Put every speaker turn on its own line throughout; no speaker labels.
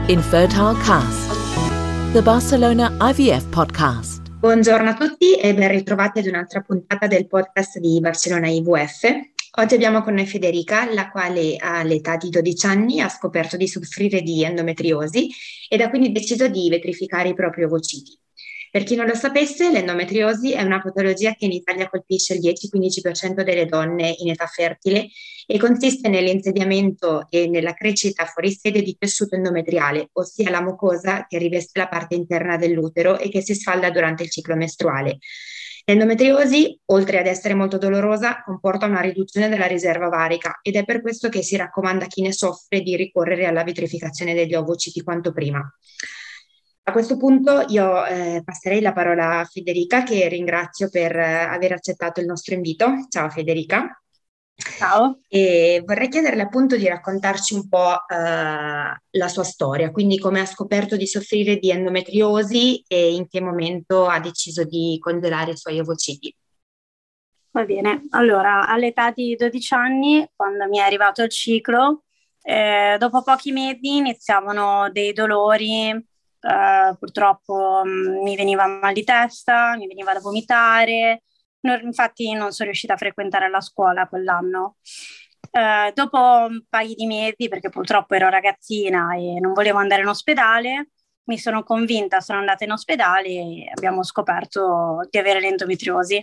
Infertile Cast, the Barcelona IVF podcast.
Buongiorno a tutti e ben ritrovati ad un'altra puntata del podcast di Barcellona IVF. Oggi abbiamo con noi Federica, la quale all'età di 12 anni ha scoperto di soffrire di endometriosi ed ha quindi deciso di vetrificare i propri ovociti. Per chi non lo sapesse, l'endometriosi è una patologia che in Italia colpisce il 10-15% delle donne in età fertile e consiste nell'insediamento e nella crescita fuori sede di tessuto endometriale, ossia la mucosa che riveste la parte interna dell'utero e che si sfalda durante il ciclo mestruale. L'endometriosi, oltre ad essere molto dolorosa, comporta una riduzione della riserva ovarica ed è per questo che si raccomanda a chi ne soffre di ricorrere alla vetrificazione degli ovociti quanto prima. A questo punto io passerei la parola a Federica, che ringrazio per aver accettato il nostro invito. Ciao Federica.
Ciao.
E vorrei chiederle appunto di raccontarci un po' la sua storia, quindi come ha scoperto di soffrire di endometriosi e in che momento ha deciso di congelare i suoi ovociti.
Va bene, allora all'età di 12 anni, quando mi è arrivato il ciclo, dopo pochi mesi iniziavano dei dolori. Purtroppo mi veniva mal di testa, mi veniva da vomitare, infatti non sono riuscita a frequentare la scuola quell'anno. Dopo un paio di mesi, perché purtroppo ero ragazzina e non volevo andare in ospedale, mi sono convinta, sono andata in ospedale e abbiamo scoperto di avere l'endometriosi.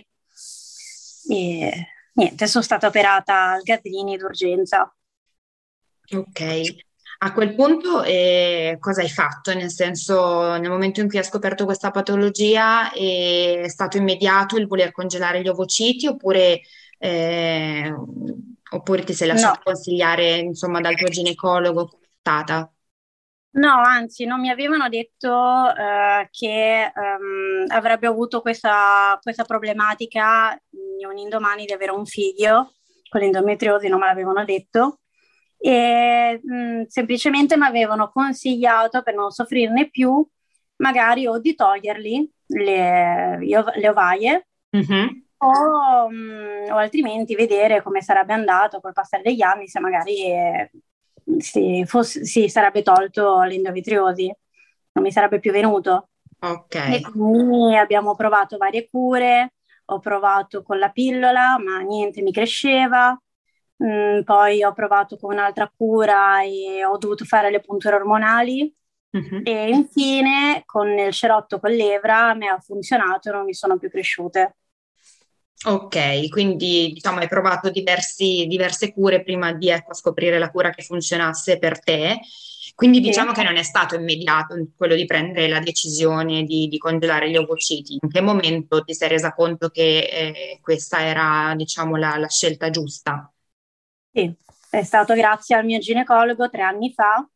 E niente, sono stata operata al Gazzini d'urgenza.
Ok. A quel punto cosa hai fatto? Nel senso, nel momento in cui hai scoperto questa patologia, è stato immediato il voler congelare gli ovociti oppure ti sei lasciato consigliare, insomma, dal tuo ginecologo? Come è stata?
No, anzi, non mi avevano detto che avrebbe avuto questa problematica un indomani di avere un figlio con l'endometriosi, non me l'avevano detto. E semplicemente mi avevano consigliato, per non soffrirne più, magari o di toglierli le ovaie, o altrimenti vedere come sarebbe andato col passare degli anni, se magari si sarebbe tolto l'endometriosi, non mi sarebbe più venuto.
Okay.
E quindi abbiamo provato varie cure, ho provato con la pillola, ma niente, mi cresceva. Poi ho provato con un'altra cura e ho dovuto fare le punture ormonali. E infine con il cerotto con l'evra mi ha funzionato e non mi sono più cresciute.
Ok, quindi diciamo hai provato diverse cure prima di scoprire la cura che funzionasse per te, quindi diciamo che non è stato immediato quello di prendere la decisione di congelare gli ovociti. In che momento ti sei resa conto che questa era, diciamo, la scelta giusta?
Sì, è stato grazie al mio ginecologo 3 anni fa,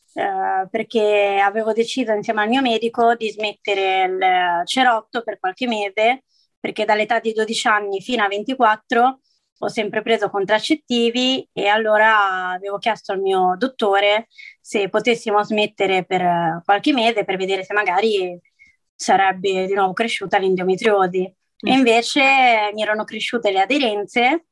perché avevo deciso insieme al mio medico di smettere il cerotto per qualche mese, perché dall'età di 12 anni fino a 24 ho sempre preso contraccettivi e allora avevo chiesto al mio dottore se potessimo smettere per qualche mese per vedere se magari sarebbe di nuovo cresciuta l'endometriosi. E invece mi erano cresciute le aderenze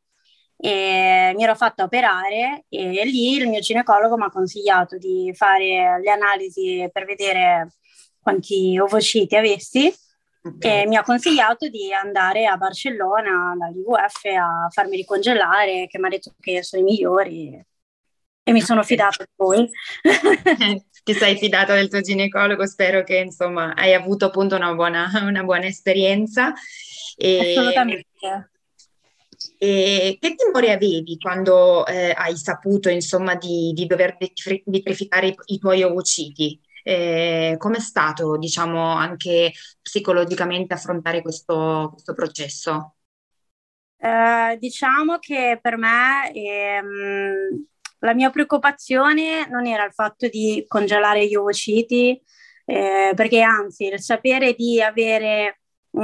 e mi ero fatta operare e lì il mio ginecologo mi ha consigliato di fare le analisi per vedere quanti ovociti avessi. E mi ha consigliato di andare a Barcellona dall'IVF a farmi ricongelare, che mi ha detto che sono i migliori e mi sono fidata di voi.
Ti sei fidato del tuo ginecologo, spero che insomma hai avuto appunto una buona esperienza.
Assolutamente.
E che timore avevi quando hai saputo insomma di dover vitrificare i tuoi ovociti? Com'è stato, diciamo, anche psicologicamente affrontare questo processo?
Diciamo che per me la mia preoccupazione non era il fatto di congelare gli ovociti, perché anzi il sapere di avere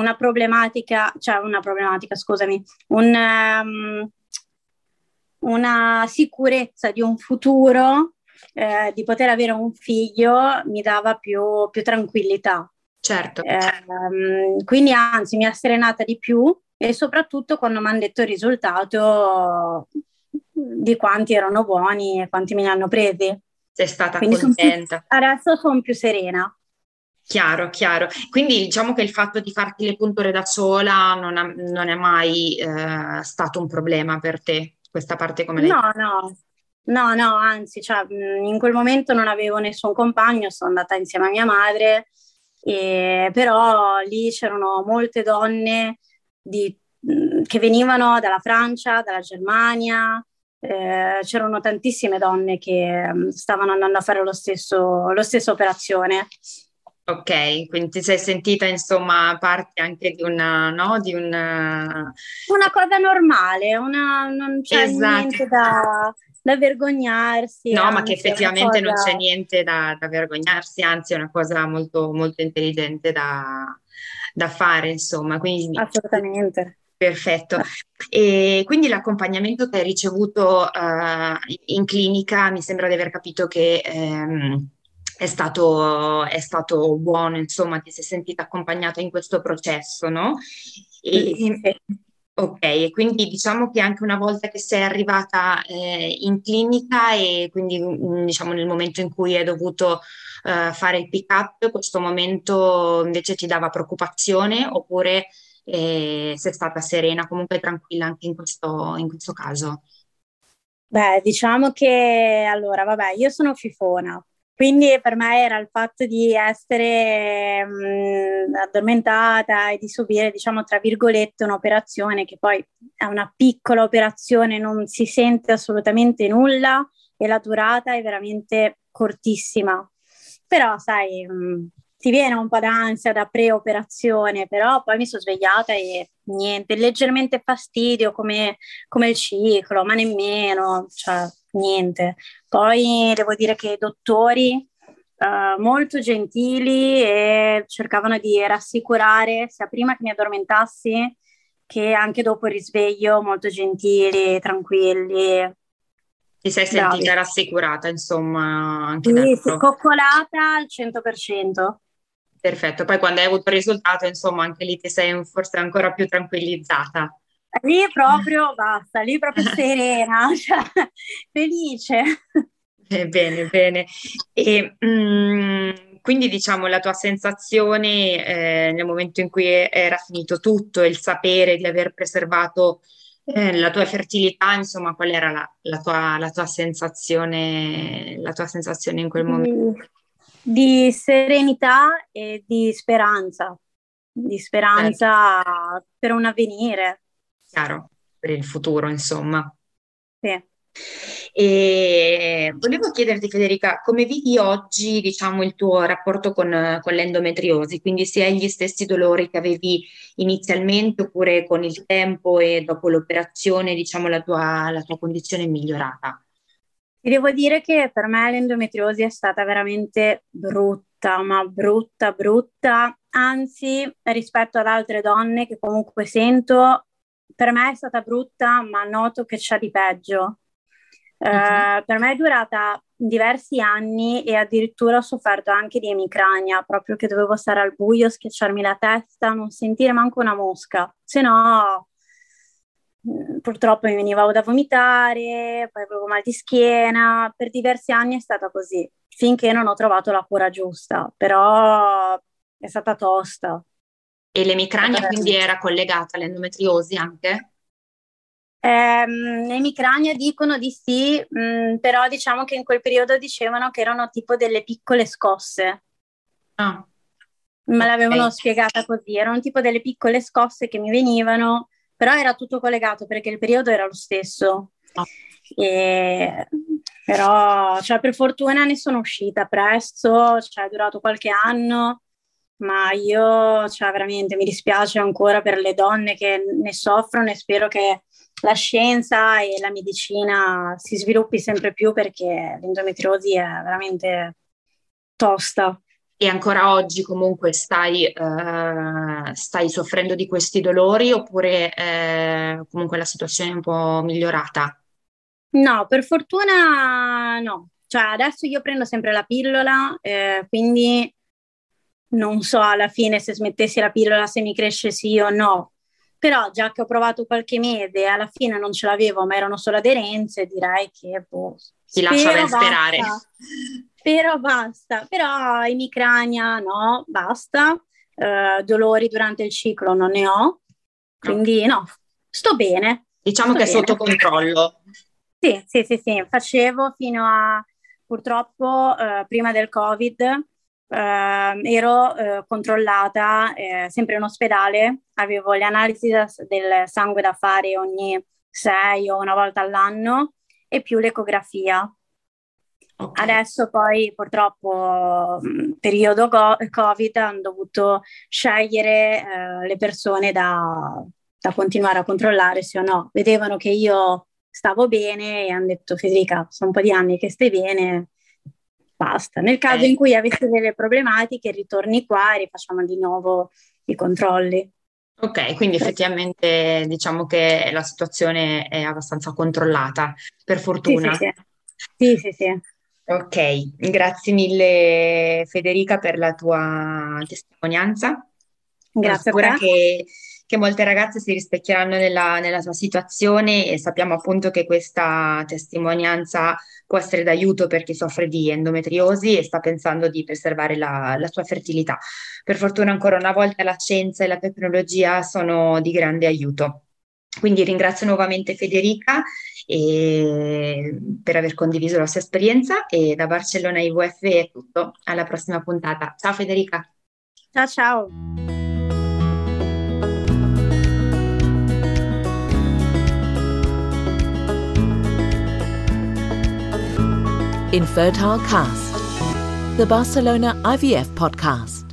una sicurezza di un futuro, di poter avere un figlio mi dava più tranquillità.
Certo.
Quindi anzi mi ha serenata di più e soprattutto quando mi hanno detto il risultato di quanti erano buoni e quanti me ne hanno presi.
sei stata
Quindi
contenta.
adesso sono più serena.
Chiaro, chiaro. Quindi diciamo che il fatto di farti le punture da sola non è mai stato un problema per te, questa parte come l'hai...
No, no, no, no, anzi, cioè, in quel momento non avevo nessun compagno, sono andata insieme a mia madre, però lì c'erano molte donne che venivano dalla Francia, dalla Germania, c'erano tantissime donne che stavano andando a fare lo stesso operazione.
Ok, quindi ti sei sentita insomma parte anche di una, no? Di un...
Una cosa normale, non c'è
Esatto.
niente da vergognarsi,
No, ma che
anzi è una
effettivamente non c'è
cosa
niente da vergognarsi, anzi è una cosa molto, molto intelligente da fare, insomma. Quindi
assolutamente.
perfetto. E quindi l'accompagnamento che hai ricevuto in clinica, mi sembra di aver capito che è stato buono, insomma, ti sei sentita accompagnata in questo processo, no?
Sì, sì,
E,
sì.
ok, e quindi diciamo che anche una volta che sei arrivata in clinica e quindi diciamo nel momento in cui hai dovuto fare il pick-up, questo momento invece ti dava preoccupazione oppure sei stata serena, comunque tranquilla anche in questo caso?
Beh, diciamo che allora, vabbè, io sono fifona, quindi per me era il fatto di essere addormentata e di subire, diciamo, tra virgolette, un'operazione che poi è una piccola operazione, non si sente assolutamente nulla e la durata è veramente cortissima. Però, sai, ti viene un po' d'ansia da pre-operazione, però poi mi sono svegliata e niente, leggermente fastidio come il ciclo, ma nemmeno, cioè niente. Poi devo dire che i dottori molto gentili e cercavano di rassicurare sia prima che mi addormentassi che anche dopo il risveglio, molto gentili, tranquilli,
Ti sei
bravi.
sentita rassicurata, insomma, anche da
Sì, sì,
loro?
coccolata al 100%.
Perfetto, poi quando hai avuto il risultato, insomma, anche lì ti sei forse ancora più tranquillizzata.
Lì proprio basta, lì proprio serena, cioè, felice.
Bene, bene. E quindi diciamo la tua sensazione nel momento in cui era finito tutto, il sapere di aver preservato la tua fertilità, insomma, qual era la tua sensazione in quel momento?
di, di serenità e di
Certo,
speranza per un avvenire.
chiaro, per il futuro, insomma.
Sì.
E volevo chiederti, Federica, come vivi oggi, diciamo, il tuo rapporto con l'endometriosi? Quindi se hai gli stessi dolori che avevi inizialmente oppure con il tempo e dopo l'operazione, diciamo, la tua condizione è migliorata?
Ti devo dire che per me l'endometriosi è stata veramente brutta, ma brutta, brutta. Anzi, rispetto ad altre donne che comunque sento, per me è stata brutta, ma noto che c'è di peggio.
Mhm.
Per me è durata diversi anni e addirittura ho sofferto anche di emicrania, proprio che dovevo stare al buio, schiacciarmi la testa, non sentire manco una mosca, se no purtroppo mi veniva da vomitare, poi avevo mal di schiena, per diversi anni è stata così, finché non ho trovato la cura giusta, però è stata tosta.
E
È stata
l'emicrania quindi
veramente-
era collegata all'endometriosi anche?
Emicrania dicono di sì, però diciamo che in quel periodo dicevano che erano tipo delle piccole scosse.
Ah,
Me l'avevano
ok.
spiegata così, erano tipo delle piccole scosse che mi venivano, però era tutto collegato perché il periodo era lo stesso. E, però, cioè, per fortuna ne sono uscita presto, cioè, è durato qualche anno, ma io, cioè, veramente mi dispiace ancora per le donne che ne soffrono e spero che la scienza e la medicina si sviluppi sempre più perché l'endometriosi è veramente tosta.
E ancora oggi comunque stai soffrendo di questi dolori oppure comunque la situazione è un po' migliorata?
No, per fortuna no. Cioè, adesso io prendo sempre la pillola, quindi non so alla fine se smettessi la pillola se mi cresce sì o no, Però già che ho provato qualche mese e alla fine non ce l'avevo, ma erano solo aderenze, direi che
ti lascia ben sperare.
Spero basta, però emicrania no, basta, dolori durante il ciclo non ne ho, quindi no, sto bene.
Diciamo che è sotto controllo.
Sì, facevo fino a, purtroppo, prima del Covid, ero controllata sempre in ospedale, avevo le analisi del sangue da fare ogni 6 o una volta all'anno e più l'ecografia. Okay. Adesso poi purtroppo periodo Covid hanno dovuto scegliere le persone da continuare a controllare sì o no. Vedevano che io stavo bene e hanno detto: Federica, sono un po' di anni che stai bene, basta. Nel caso in cui avessi delle problematiche ritorni qua e rifacciamo di nuovo i controlli.
Ok, quindi effettivamente diciamo che la situazione è abbastanza controllata, per fortuna.
Sì.
Ok, grazie mille Federica per la tua testimonianza.
Grazie
Sono
a te.
sicura che molte ragazze si rispecchieranno nella tua situazione e sappiamo appunto che questa testimonianza può essere d'aiuto per chi soffre di endometriosi e sta pensando di preservare la sua fertilità. Per fortuna ancora una volta la scienza e la tecnologia sono di grande aiuto. Quindi ringrazio nuovamente Federica per aver condiviso la sua esperienza e da Barcellona IVF è tutto. Alla prossima puntata. Ciao Federica.
Ciao.
Infertile Cast, the Barcelona IVF podcast.